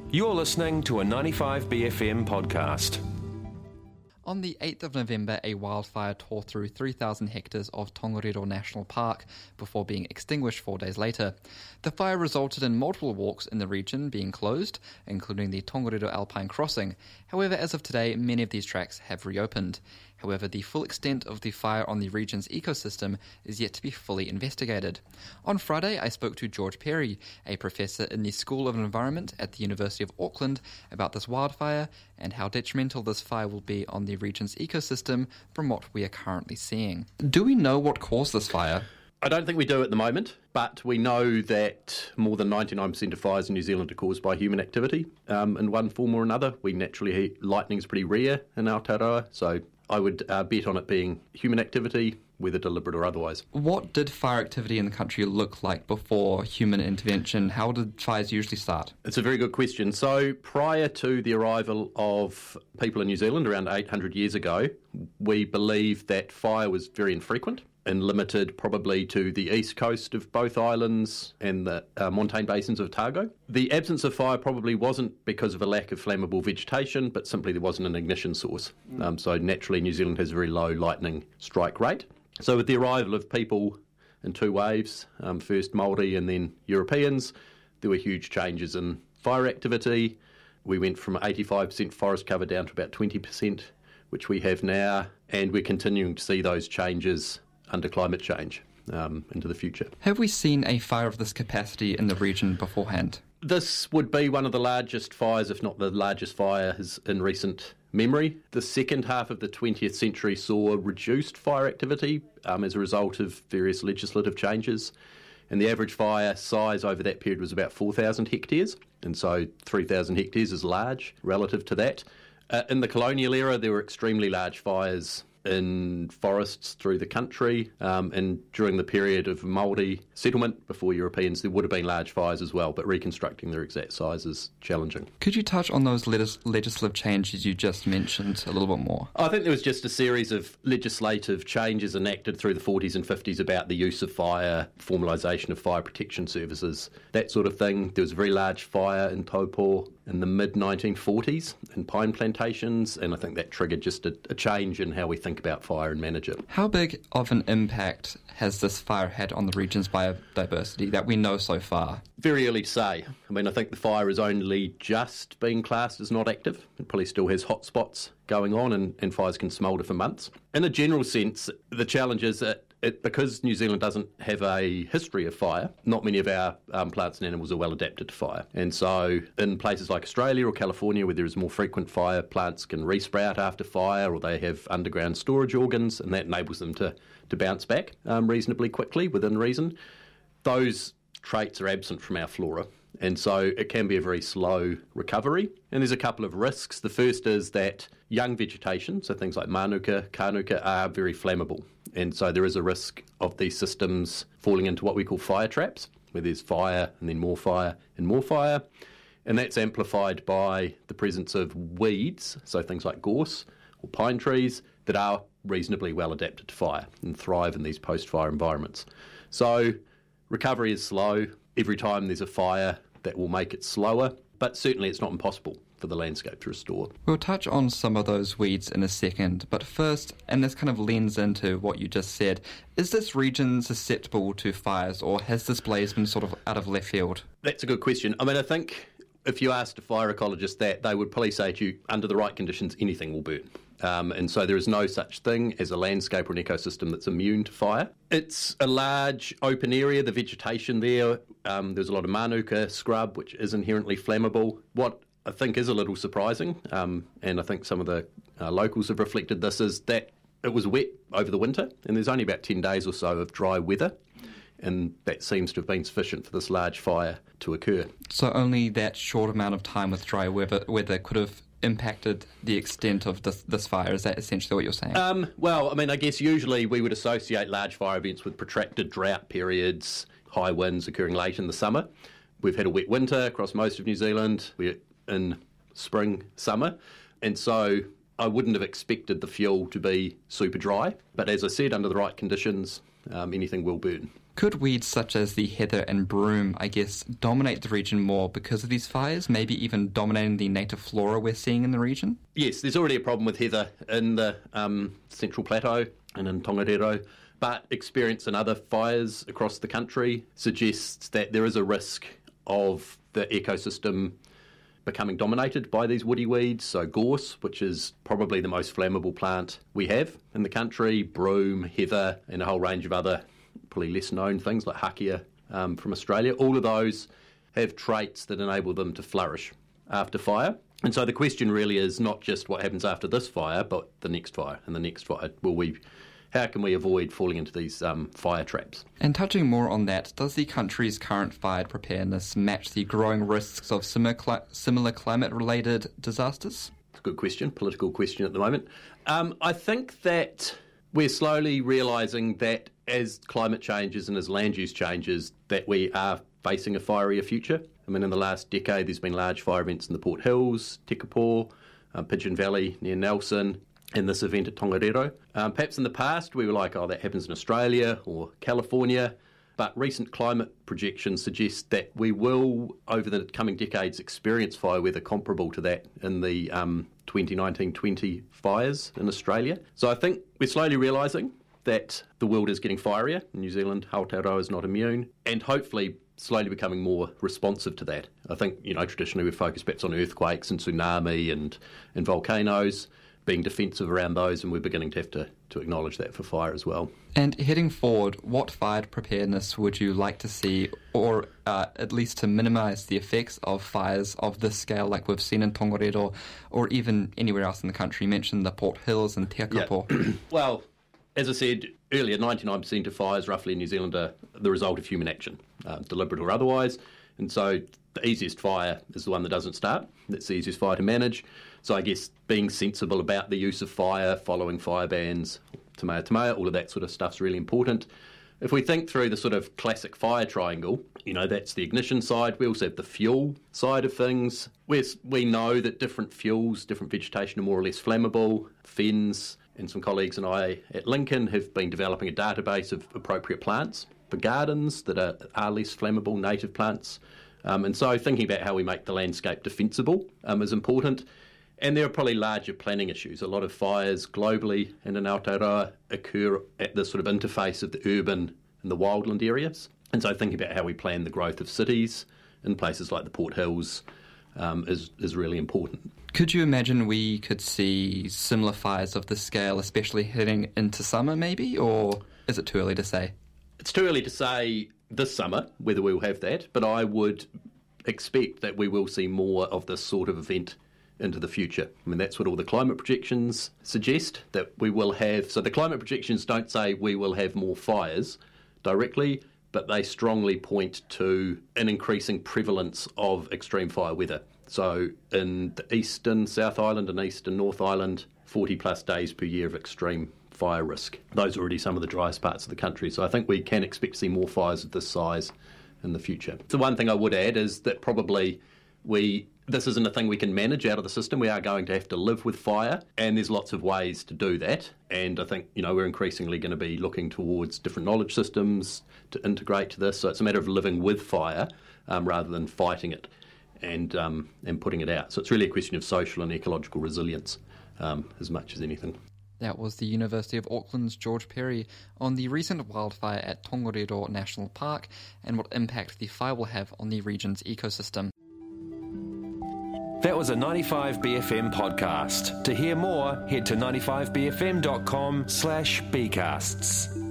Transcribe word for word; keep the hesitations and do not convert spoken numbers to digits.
You're listening to a ninety-five B F M podcast. On the eighth of November, a wildfire tore through three thousand hectares of Tongariro National Park before being extinguished four days later. The fire resulted in multiple walks in the region being closed, including the Tongariro Alpine Crossing. However, as of today, many of these tracks have reopened. However, the full extent of the fire on the region's ecosystem is yet to be fully investigated. On Friday, I spoke to George Perry, a professor in the School of Environment at the University of Auckland, about this wildfire and how detrimental this fire will be on the region's ecosystem from what we are currently seeing. Do we know what caused this fire? I don't think we do at the moment, but we know that more than ninety-nine percent of fires in New Zealand are caused by human activity um, in one form or another. We naturally, lightning's pretty rare in Aotearoa, so I would uh, bet on it being human activity, whether deliberate or otherwise. What did fire activity in the country look like before human intervention? How did fires usually start? It's a very good question. So prior to the arrival of people in New Zealand around eight hundred years ago, we believe that fire was very infrequent and limited probably to the east coast of both islands and the uh, montane basins of Otago. The absence of fire probably wasn't because of a lack of flammable vegetation, but simply there wasn't an ignition source. Mm. Um, so naturally New Zealand has a very low lightning strike rate. So with the arrival of people in two waves, um, first Māori and then Europeans, there were huge changes in fire activity. We went from eighty-five percent forest cover down to about twenty percent, which we have now, and we're continuing to see those changes under climate change um, into the future. Have we seen a fire of this capacity in the region beforehand? This would be one of the largest fires, if not the largest fire in recent memory. The second half of the twentieth century saw reduced fire activity um, as a result of various legislative changes, and the average fire size over that period was about four thousand hectares, and so three thousand hectares is large relative to that. Uh, in the colonial era, there were extremely large fires in forests through the country, um, and during the period of Māori settlement before Europeans, there would have been large fires as well, but reconstructing their exact size is challenging. Could you touch on those legis- legislative changes you just mentioned a little bit more? I think there was just a series of legislative changes enacted through the forties and fifties about the use of fire, formalisation of fire protection services, that sort of thing. There was a very large fire in Taupo in the mid nineteen forties in pine plantations, and I think that triggered just a, a change in how we think about fire and manage it. How big of an impact has this fire had on the region's biodiversity that we know so far? Very early to say. I mean, I think the fire is only just being classed as not active. It probably still has hot spots going on, and, and fires can smoulder for months. In a general sense, the challenge is that It, because New Zealand doesn't have a history of fire, not many of our um, plants and animals are well adapted to fire. And so in places like Australia or California where there is more frequent fire, plants can resprout after fire, or they have underground storage organs, and that enables them to, to bounce back um, reasonably quickly within reason. Those traits are absent from our flora, and so it can be a very slow recovery. And there's a couple of risks. The first is that young vegetation, so things like manuka, kanuka, are very flammable. And so there is a risk of these systems falling into what we call fire traps, where there's fire and then more fire and more fire. And that's amplified by the presence of weeds, so things like gorse or pine trees, that are reasonably well adapted to fire and thrive in these post-fire environments. So recovery is slow. Every time there's a fire, that will make it slower, but certainly it's not impossible for the landscape to restore. We'll touch on some of those weeds in a second, but first, and this kind of lends into what you just said, is this region susceptible to fires, or has this blaze been sort of out of left field? That's a good question. I mean, I think if you asked a fire ecologist that, they would probably say to you, under the right conditions, anything will burn. Um, and so there is no such thing as a landscape or an ecosystem that's immune to fire. It's a large open area, the vegetation there, um, there's a lot of manuka scrub, which is inherently flammable. What I think is a little surprising, um, and I think some of the uh, locals have reflected this, is that it was wet over the winter, and there's only about ten days or so of dry weather, and that seems to have been sufficient for this large fire to occur. So only that short amount of time with dry weather, weather could have impacted the extent of this, this fire? Is that essentially what you're saying? Um, well, I mean, I guess usually we would associate large fire events with protracted drought periods, high winds occurring late in the summer. We've had a wet winter across most of New Zealand. We're in spring, summer, and so I wouldn't have expected the fuel to be super dry. But as I said, under the right conditions, um, anything will burn. Could weeds such as the heather and broom, I guess, dominate the region more because of these fires, maybe even dominating the native flora we're seeing in the region? Yes, there's already a problem with heather in the um, Central Plateau and in Tongariro, but experience in other fires across the country suggests that there is a risk of the ecosystem becoming dominated by these woody weeds. So gorse, which is probably the most flammable plant we have in the country, broom, heather, and a whole range of other probably less known things like hakea um, from Australia. All of those have traits that enable them to flourish after fire. And so the question really is not just what happens after this fire, but the next fire and the next fire. Will we? How can we avoid falling into these um, fire traps? And touching more on that, does the country's current fire preparedness match the growing risks of similar, cli- similar climate-related disasters? It's a good question, political question at the moment. Um, I think that we're slowly realising that as climate changes and as land use changes, that we are facing a fierier future. I mean, in the last decade, there's been large fire events in the Port Hills, Tekapo, um, Pigeon Valley near Nelson, and this event at Tongariro. Um, perhaps in the past, we were like, oh, that happens in Australia or California, but recent climate projections suggest that we will, over the coming decades, experience fire weather comparable to that in the um, twenty nineteen twenty fires in Australia. So I think we're slowly realising that the world is getting fierier. New Zealand, Aotearoa is not immune, and hopefully slowly becoming more responsive to that. I think, you know, traditionally we've focused perhaps on earthquakes and tsunami and, and volcanoes, being defensive around those, and we're beginning to have to, to acknowledge that for fire as well. And heading forward, what fire preparedness would you like to see, or uh, at least to minimise the effects of fires of this scale like we've seen in Tongariro or even anywhere else in the country? You mentioned the Port Hills and Te Akapo. Yeah. Well, as I said earlier, ninety-nine percent of fires roughly in New Zealand are the result of human action, uh, deliberate or otherwise. And so the easiest fire is the one that doesn't start. That's the easiest fire to manage. So I guess being sensible about the use of fire, following fire bans, tamea tamea, all of that sort of stuff's really important. If we think through the sort of classic fire triangle, you know, that's the ignition side. We also have the fuel side of things. We're, we know that different fuels, different vegetation are more or less flammable. Fens and some colleagues and I at Lincoln have been developing a database of appropriate plants for gardens that are, are less flammable, native plants. Um, and so thinking about how we make the landscape defensible um, is important. And there are probably larger planning issues. A lot of fires globally and in Aotearoa occur at the sort of interface of the urban and the wildland areas. And so thinking about how we plan the growth of cities in places like the Port Hills um, is, is really important. Could you imagine we could see similar fires of this scale, especially heading into summer maybe, or is it too early to say? It's too early to say this summer whether we'll have that, but I would expect that we will see more of this sort of event into the future. I mean, that's what all the climate projections suggest, that we will have. So the climate projections don't say we will have more fires directly, but they strongly point to an increasing prevalence of extreme fire weather. So in the eastern South Island and eastern North Island, forty plus days per year of extreme fire risk. Those are already some of the driest parts of the country. So I think we can expect to see more fires of this size in the future. The one thing I would add is that probably we this isn't a thing we can manage out of the system. We are going to have to live with fire, and there's lots of ways to do that. And I think, you know, we're increasingly going to be looking towards different knowledge systems to integrate to this. So it's a matter of living with fire um, rather than fighting it and um, and putting it out. So it's really a question of social and ecological resilience um, as much as anything. That was the University of Auckland's George Perry on the recent wildfire at Tongariro National Park and what impact the fire will have on the region's ecosystem. That was a ninety-five B F M podcast. To hear more, head to ninety-five b f m dot com slash b casts.